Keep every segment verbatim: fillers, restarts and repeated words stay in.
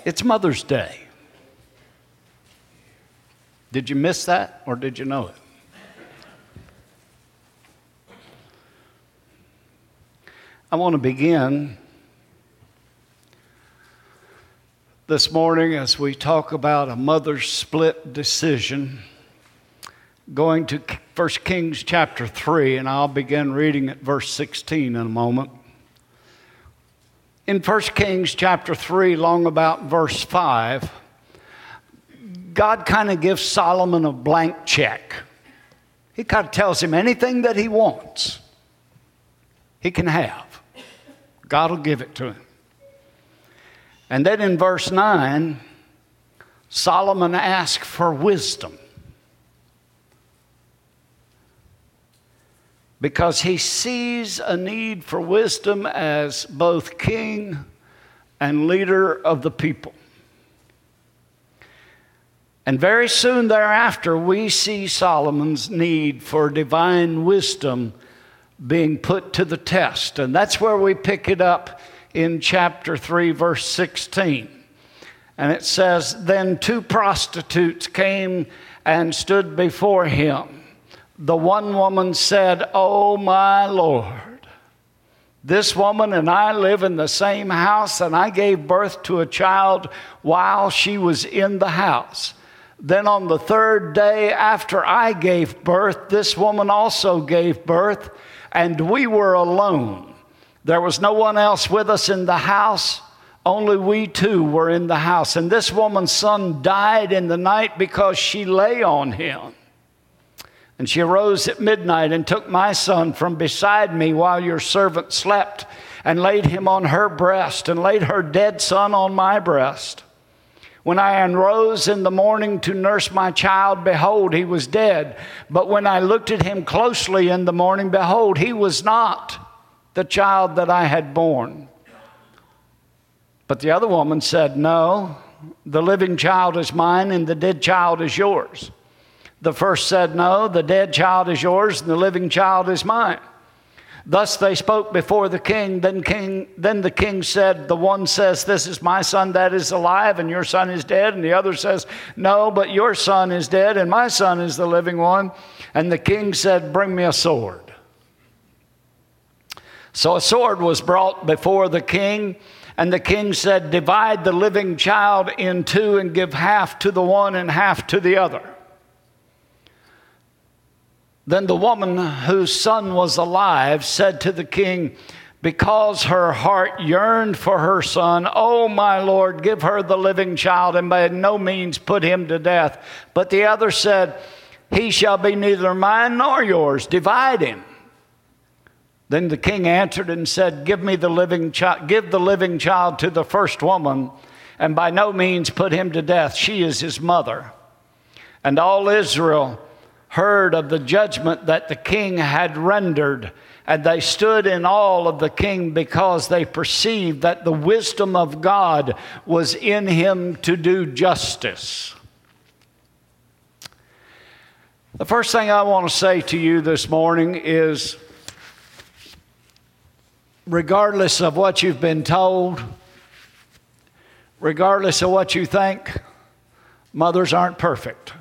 It's Mother's Day. Did you miss that or did you know it? I want to begin this morning as we talk about a mother's split decision, going to First Kings chapter three, and I'll begin reading at verse sixteen in a moment. In First Kings chapter three, long about verse five, God kind of gives Solomon a blank check. He kind of tells him anything that he wants, he can have. God will give it to him. And then in verse nine, Solomon asked for wisdom, because he sees a need for wisdom as both king and leader of the people. And very soon thereafter, we see Solomon's need for divine wisdom being put to the test. And that's where we pick it up in chapter three, verse sixteen. And it says, "Then two prostitutes came and stood before him. The one woman said, 'Oh, my Lord, this woman and I live in the same house, and I gave birth to a child while she was in the house. Then on the third day after I gave birth, this woman also gave birth, and we were alone. There was no one else with us in the house. Only we two were in the house. And this woman's son died in the night because she lay on him. And she arose at midnight and took my son from beside me while your servant slept, and laid him on her breast, and laid her dead son on my breast. When I arose in the morning to nurse my child, behold, he was dead. But when I looked at him closely in the morning, behold, he was not the child that I had born.' But the other woman said, 'No, the living child is mine, and the dead child is yours.' The first said, 'No, the dead child is yours, and the living child is mine.' Thus they spoke before the king. Then king, then the king said, 'The one says, this is my son that is alive, and your son is dead. And the other says, no, but your son is dead, and my son is the living one.' And the king said, 'Bring me a sword.' So a sword was brought before the king, and the king said, 'Divide the living child in two, and give half to the one and half to the other.' Then the woman whose son was alive said to the king, because her heart yearned for her son, 'Oh, my lord, give her the living child, and by no means put him to death.' But the other said, 'He shall be neither mine nor yours. Divide him.' Then the king answered and said, 'Give me the living child, give the living child to the first woman, and by no means put him to death. She is his mother.' And all Israel heard of the judgment that the king had rendered, and they stood in awe of the king, because they perceived that the wisdom of God was in him to do justice." The first thing I want to say to you this morning is, regardless of what you've been told, regardless of what you think, mothers aren't perfect.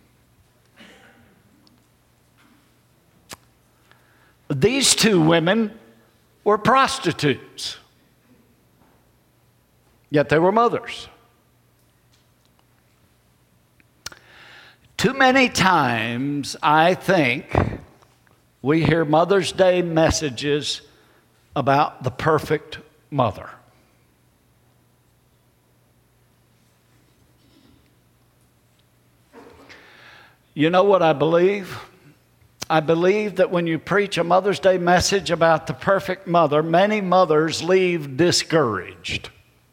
These two women were prostitutes, yet they were mothers. Too many times, I think, we hear Mother's Day messages about the perfect mother. You know what I believe? I believe that when you preach a Mother's Day message about the perfect mother, many mothers leave discouraged,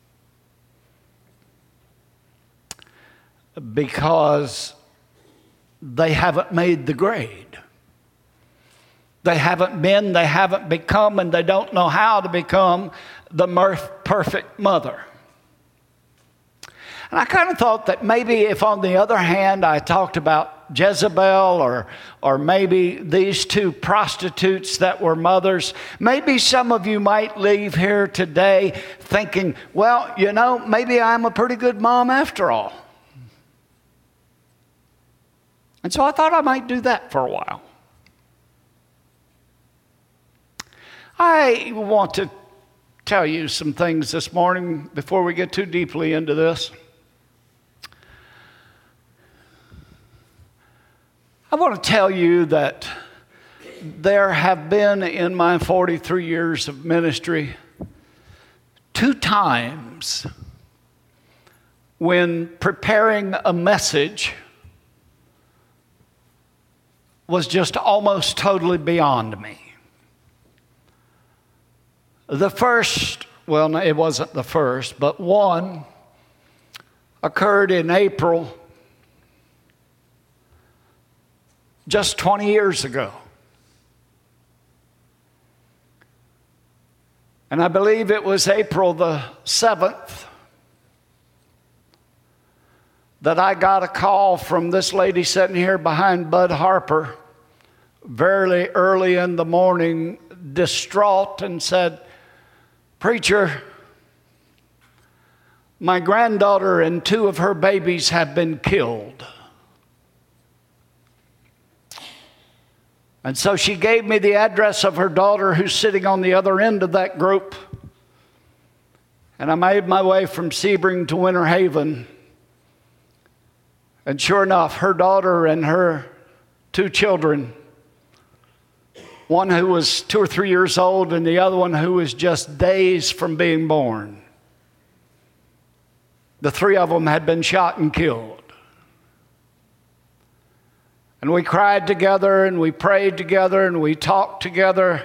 because they haven't made the grade. They haven't been, they haven't become, and they don't know how to become the perfect mother. And I kind of thought that maybe if, on the other hand, I talked about Jezebel or, or maybe these two prostitutes that were mothers. Maybe some of you might leave here today thinking, well, you know, maybe I'm a pretty good mom after all. And so I thought I might do that for a while. I want to tell you some things this morning before we get too deeply into this. I want to tell you that there have been in my forty-three years of ministry two times when preparing a message was just almost totally beyond me. The first, well, it wasn't the first, but one occurred in April just twenty years ago. And I believe it was April the seventh that I got a call from this lady sitting here behind Bud Harper very early in the morning, distraught, and said, "Preacher, my granddaughter and two of her babies have been killed." And so she gave me the address of her daughter, who's sitting on the other end of that group. And I made my way from Sebring to Winter Haven. And sure enough, her daughter and her two children, one who was two or three years old and the other one who was just days from being born, the three of them had been shot and killed. And we cried together, and we prayed together, and we talked together.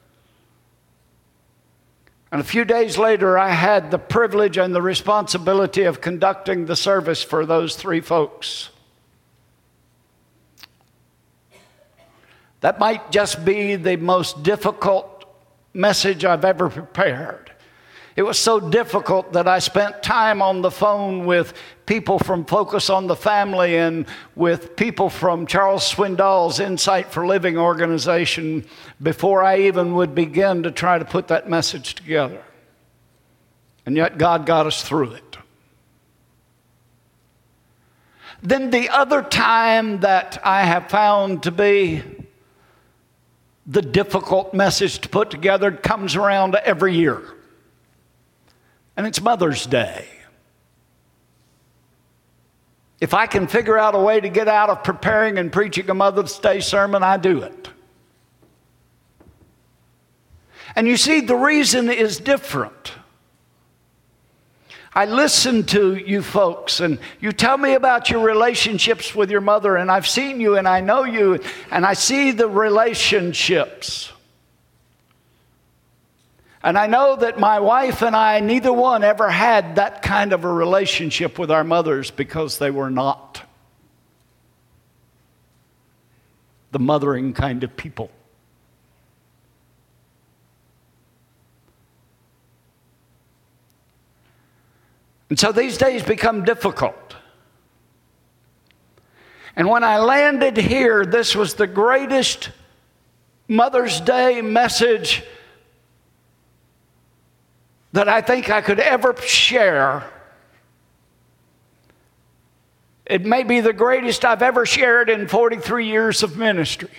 And a few days later, I had the privilege and the responsibility of conducting the service for those three folks. That might just be the most difficult message I've ever prepared. It was so difficult that I spent time on the phone with people from Focus on the Family and with people from Charles Swindoll's Insight for Living organization before I even would begin to try to put that message together. And yet God got us through it. Then the other time that I have found to be the difficult message to put together comes around every year. And it's Mother's Day. If I can figure out a way to get out of preparing and preaching a Mother's Day sermon, I do it. And you see, the reason is different. I listen to you folks, and you tell me about your relationships with your mother, and I've seen you, and I know you, and I see the relationships. And I know that my wife and I, neither one ever had that kind of a relationship with our mothers because they were not the mothering kind of people. And so these days become difficult. And when I landed here, this was the greatest Mother's Day message that I think I could ever share. It may be the greatest I've ever shared in forty-three years of ministry.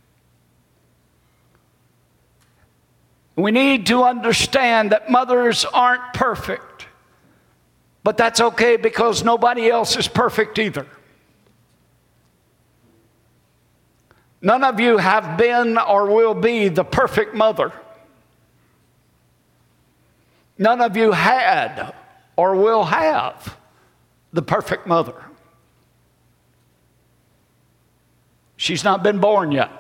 We need to understand that mothers aren't perfect, but that's okay because nobody else is perfect either. None of you have been or will be the perfect mother. None of you had or will have the perfect mother. She's not been born yet.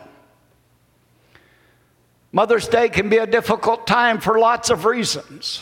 Mother's Day can be a difficult time for lots of reasons.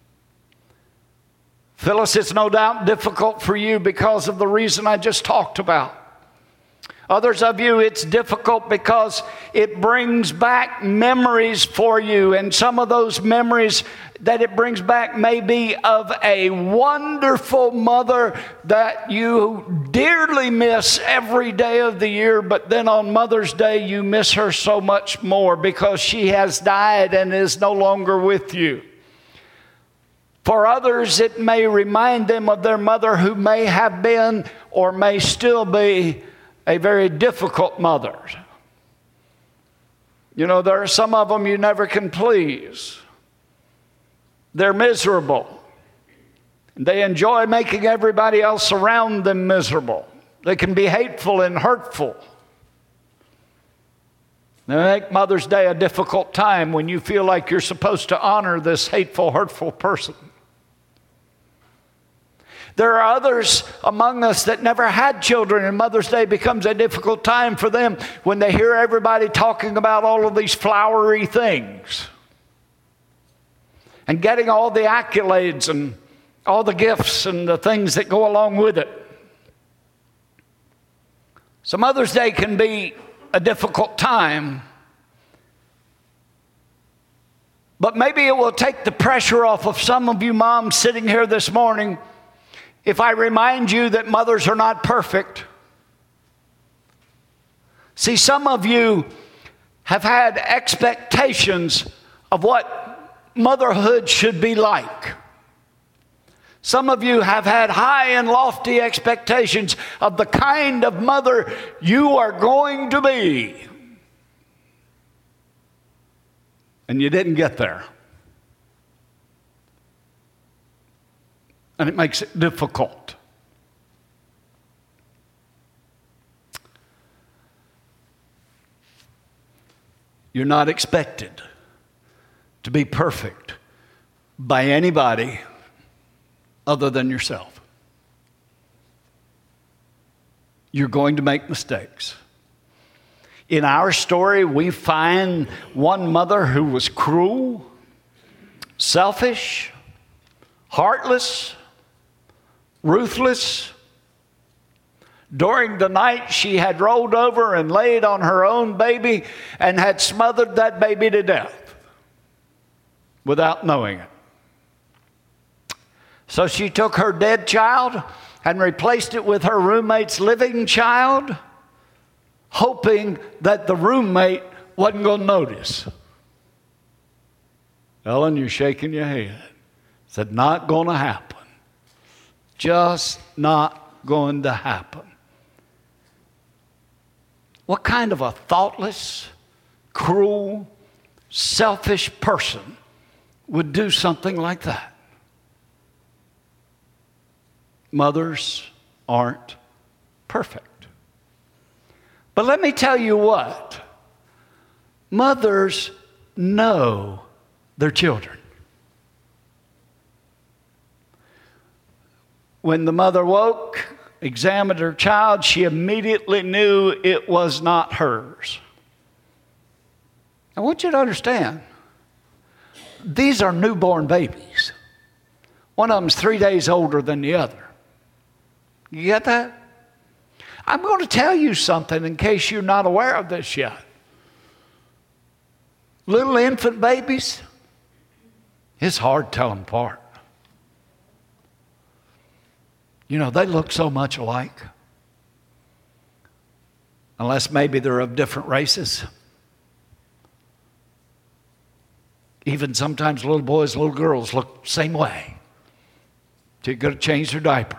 Phyllis, it's no doubt difficult for you because of the reason I just talked about. Others of you, it's difficult because it brings back memories for you, and some of those memories that it brings back may be of a wonderful mother that you dearly miss every day of the year, but then on Mother's Day you miss her so much more because she has died and is no longer with you. For others, it may remind them of their mother who may have been or may still be a very difficult mother. You know, there are some of them you never can please. They're miserable. They enjoy making everybody else around them miserable. They can be hateful and hurtful. They make Mother's Day a difficult time when you feel like you're supposed to honor this hateful, hurtful person. There are others among us that never had children, and Mother's Day becomes a difficult time for them when they hear everybody talking about all of these flowery things and getting all the accolades and all the gifts and the things that go along with it. So Mother's Day can be a difficult time, but maybe it will take the pressure off of some of you moms sitting here this morning if I remind you that mothers are not perfect. See, some of you have had expectations of what motherhood should be like. Some of you have had high and lofty expectations of the kind of mother you are going to be. And you didn't get there. And it makes it difficult. You're not expected to be perfect by anybody other than yourself. You're going to make mistakes. In our story, we find one mother who was cruel, selfish, heartless, ruthless. During the night, she had rolled over and laid on her own baby and had smothered that baby to death without knowing it. So she took her dead child and replaced it with her roommate's living child, hoping that the roommate wasn't going to notice. Ellen, you're shaking your head. Said, not going to happen. Just not going to happen. What kind of a thoughtless, cruel, selfish person would do something like that? Mothers aren't perfect. But let me tell you what. Mothers know their children. When the mother woke, examined her child, she immediately knew it was not hers. I want you to understand, these are newborn babies. One of them's three days older than the other. You get that? I'm going to tell you something in case you're not aware of this yet. Little infant babies, it's hard to tell them apart. You know, they look so much alike. Unless maybe they're of different races. Even sometimes little boys, little girls look the same way. So you've got to change their diaper.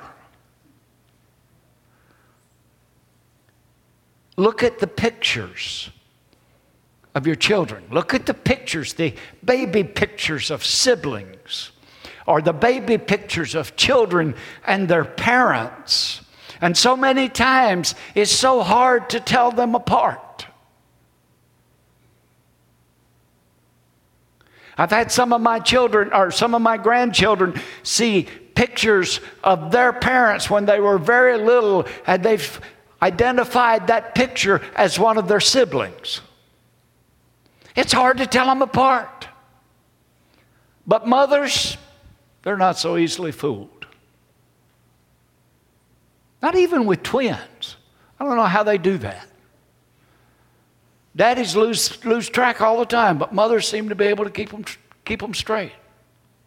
Look at the pictures of your children. Look at the pictures, the baby pictures of siblings, or the baby pictures of children and their parents. And so many times, it's so hard to tell them apart. I've had some of my children, or some of my grandchildren, see pictures of their parents when they were very little, and they've identified that picture as one of their siblings. It's hard to tell them apart. But mothers, they're not so easily fooled. Not even with twins. I don't know how they do that. Daddies lose, lose track all the time, but mothers seem to be able to keep them, keep them straight.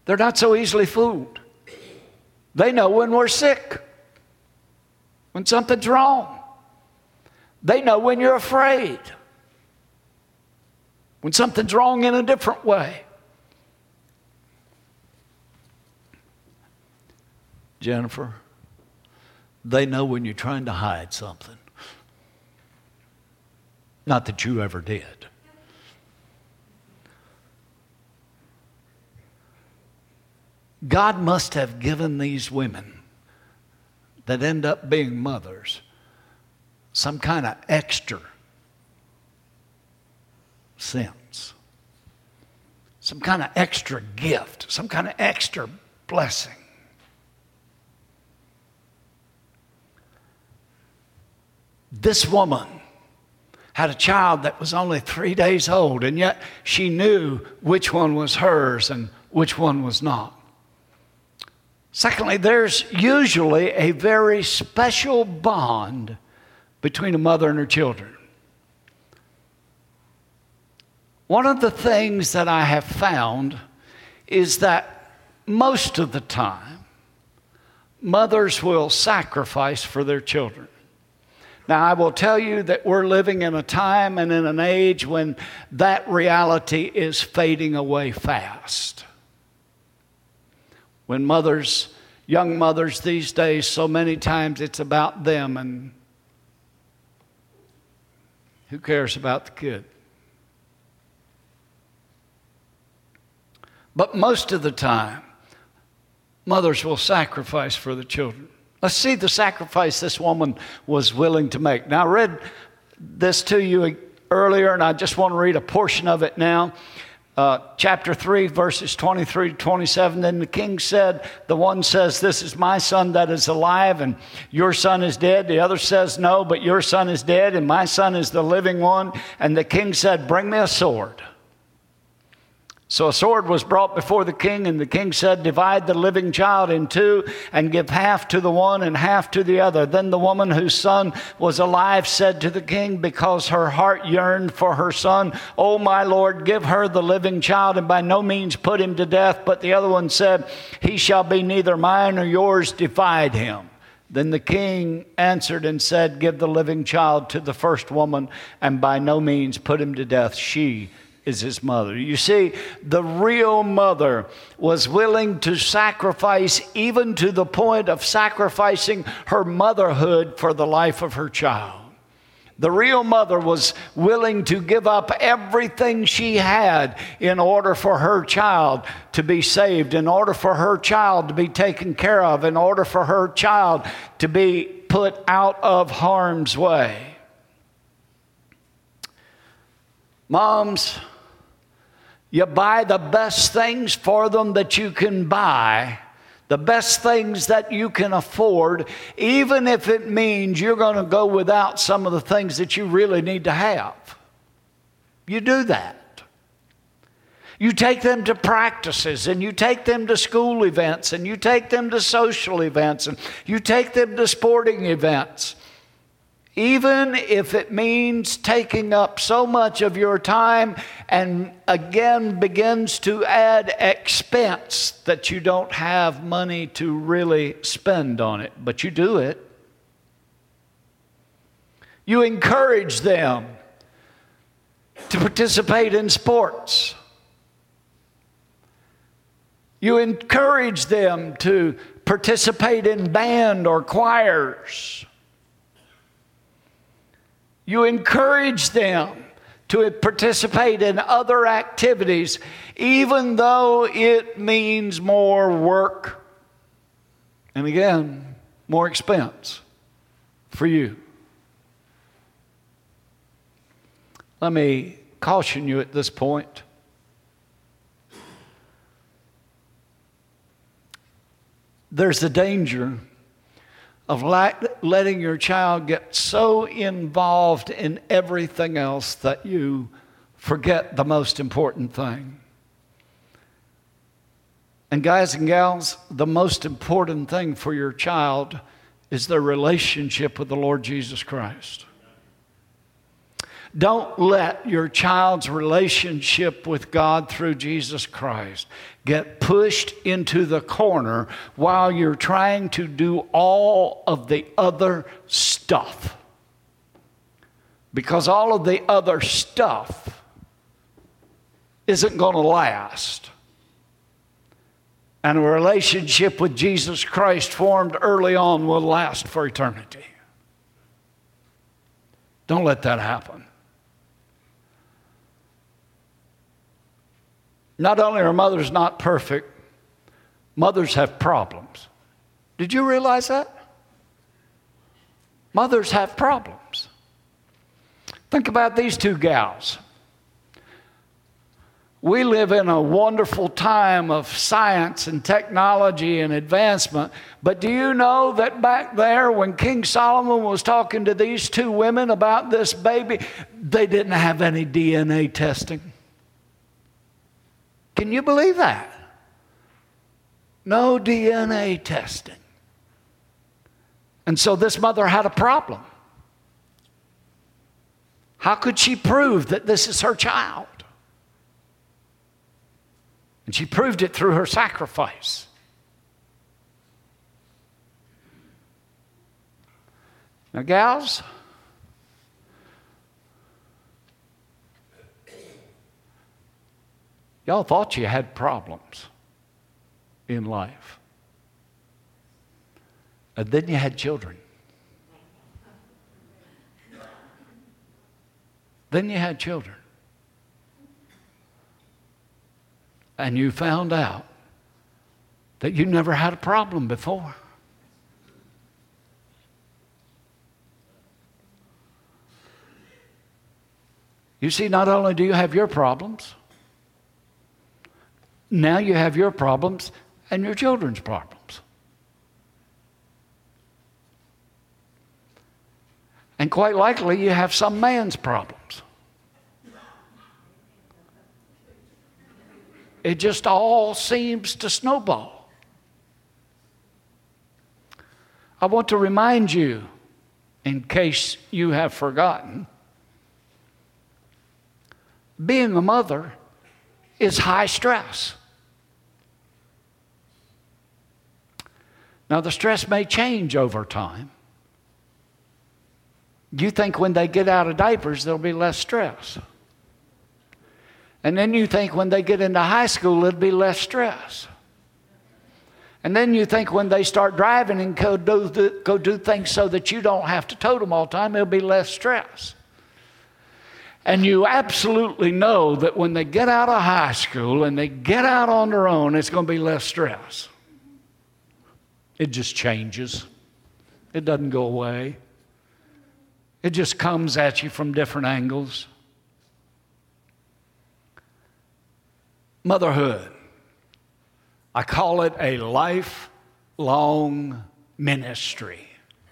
They're not so easily fooled. They know when we're sick, when something's wrong. They know when you're afraid, when something's wrong in a different way. Jennifer, they know when you're trying to hide something. Not that you ever did. God must have given these women that end up being mothers some kind of extra sense, some kind of extra gift, some kind of extra blessing. This woman had a child that was only three days old, and yet she knew which one was hers and which one was not. Secondly, there's usually a very special bond between a mother and her children. One of the things that I have found is that most of the time, mothers will sacrifice for their children. Now, I will tell you that we're living in a time and in an age when that reality is fading away fast. When mothers, young mothers these days, so many times it's about them, and who cares about the kid? But most of the time, mothers will sacrifice for the children. Let's see the sacrifice this woman was willing to make. Now, I read this to you earlier, and I just want to read a portion of it now. Uh, chapter three, verses twenty-three to twenty-seven. Then the king said, the one says, "This is my son that is alive, and your son is dead." The other says, "No, but your son is dead, and my son is the living one." And the king said, "Bring me a sword." So a sword was brought before the king, and the king said, "Divide the living child in two and give half to the one and half to the other." Then the woman whose son was alive said to the king, because her heart yearned for her son, "Oh, my lord, give her the living child and by no means put him to death." But the other one said, "He shall be neither mine nor yours, divide him." Then the king answered and said, "Give the living child to the first woman and by no means put him to death. She is his mother." You see, the real mother was willing to sacrifice, even to the point of sacrificing her motherhood for the life of her child. The real mother was willing to give up everything she had in order for her child to be saved, in order for her child to be taken care of, in order for her child to be put out of harm's way. Moms, you buy the best things for them that you can buy, the best things that you can afford, even if it means you're going to go without some of the things that you really need to have. You do that. You take them to practices, and you take them to school events, and you take them to social events, and you take them to sporting events. Even if it means taking up so much of your time and again begins to add expense that you don't have money to really spend on it, but you do it. You encourage them to participate in sports. You encourage them to participate in band or choirs. You encourage them to participate in other activities, even though it means more work and, again, more expense for you. Let me caution you at this point. There's a danger of letting your child get so involved in everything else that you forget the most important thing. And guys and gals, the most important thing for your child is their relationship with the Lord Jesus Christ. Don't let your child's relationship with God through Jesus Christ get pushed into the corner while you're trying to do all of the other stuff. Because all of the other stuff isn't going to last. And a relationship with Jesus Christ formed early on will last for eternity. Don't let that happen. Not only are mothers not perfect, mothers have problems. Did you realize that? Mothers have problems. Think about these two gals. We live in a wonderful time of science and technology and advancement, but do you know that back there when King Solomon was talking to these two women about this baby, they didn't have any D N A testing? Can you believe that? No D N A testing. And so this mother had a problem. How could she prove that this is her child? And she proved it through her sacrifice. Now, gals, y'all thought you had problems in life. And then you had children. Then you had children. And you found out that you never had a problem before. You see, not only do you have your problems, now you have your problems and your children's problems. And quite likely you have some man's problems. It just all seems to snowball. I want to remind you, in case you have forgotten, being a mother is high stress. Now, the stress may change over time. You think when they get out of diapers, there'll be less stress. And then you think when they get into high school, it'll be less stress. And then you think when they start driving and go do, the, go do things so that you don't have to tote them all the time, it'll be less stress. And you absolutely know that when they get out of high school and they get out on their own, it's going to be less stress. It just changes. It doesn't go away. It just comes at you from different angles. Motherhood. I call it a lifelong ministry.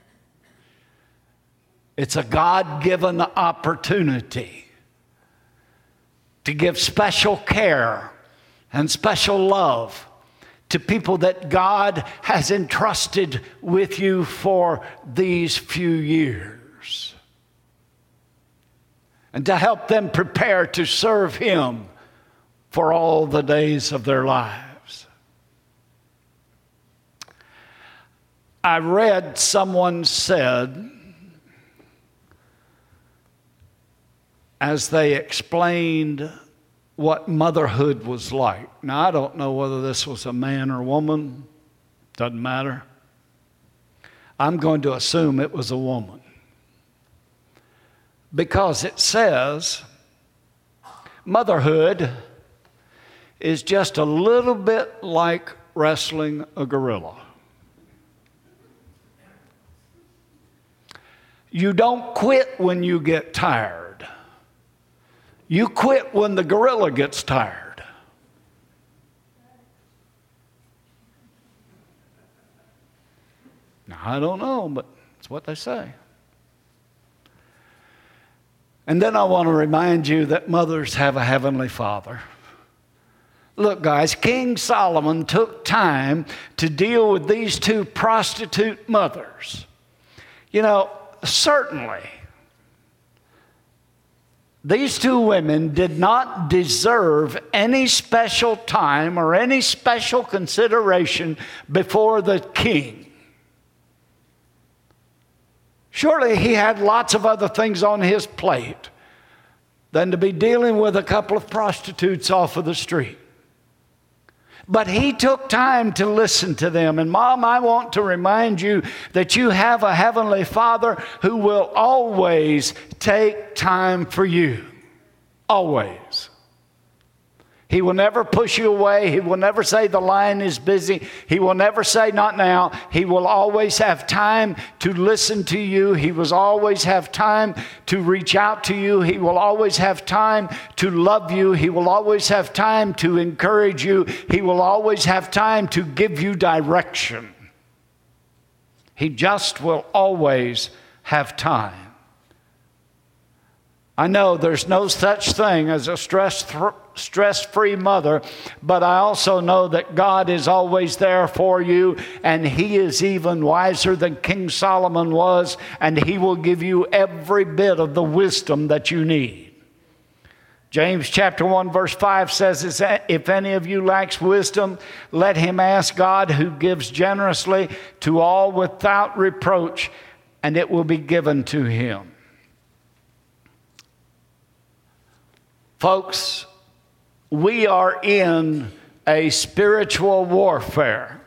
It's a God-given opportunity to give special care and special love to people that God has entrusted with you for these few years, and to help them prepare to serve Him for all the days of their lives. I read someone said, as they explained what motherhood was like. Now, I don't know whether this was a man or woman. Doesn't matter. I'm going to assume it was a woman, because it says motherhood is just a little bit like wrestling a gorilla. You don't quit when you get tired. You quit when the gorilla gets tired. Now, I don't know, but it's what they say. And then I want to remind you that mothers have a heavenly Father. Look, guys, King Solomon took time to deal with these two prostitute mothers. You know, certainly, These two women did not deserve any special time or any special consideration before the king. Surely he had lots of other things on his plate than to be dealing with a couple of prostitutes off of the street. But he took time to listen to them. And Mom, I want to remind you that you have a Heavenly Father who will always take time for you. Always. He will never push you away. He will never say the line is busy. He will never say not now. He will always have time to listen to you. He will always have time to reach out to you. He will always have time to love you. He will always have time to encourage you. He will always have time to give you direction. He just will always have time. I know there's no such thing as a stress th- stress-free mother, but I also know that God is always there for you, and He is even wiser than King Solomon was, and He will give you every bit of the wisdom that you need. James chapter one verse five says, if any of you lacks wisdom, let him ask God, who gives generously to all without reproach, and it will be given to him. Folks, we are in a spiritual warfare.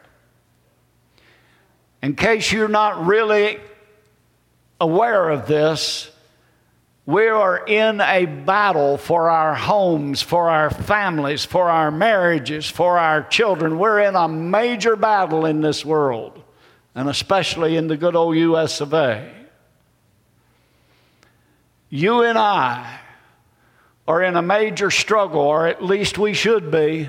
In case you're not really aware of this, we are in a battle for our homes, for our families, for our marriages, for our children. We're in a major battle in this world, and especially in the good old U S of A. You and I are in a major struggle, or at least we should be.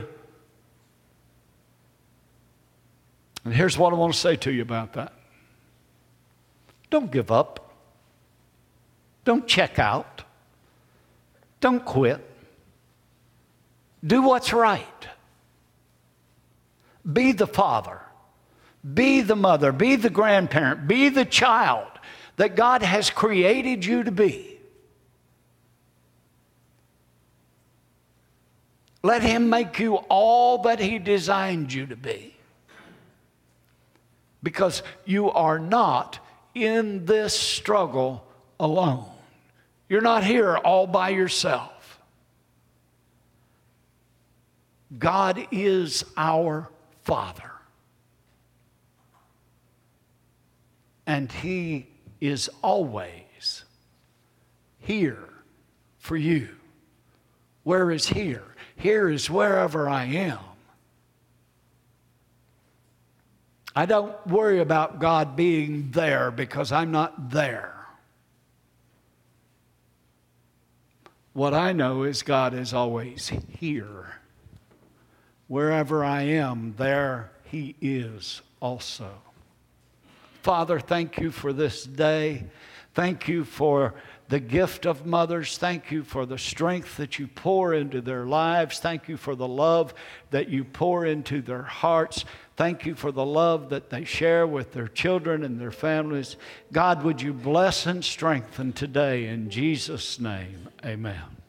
And here's what I want to say to you about that. Don't give up. Don't check out. Don't quit. Do what's right. Be the father. Be the mother. Be the grandparent. Be the child that God has created you to be. Let Him make you all that He designed you to be. Because you are not in this struggle alone. You're not here all by yourself. God is our Father. And He is always here for you. Where is here? Here is wherever I am. I don't worry about God being there because I'm not there. What I know is God is always here. Wherever I am, there He is also. Father, thank you for this day. Thank you for the gift of mothers. Thank you for the strength that you pour into their lives. Thank you for the love that you pour into their hearts. Thank you for the love that they share with their children and their families. God, would you bless and strengthen today in Jesus' name, amen.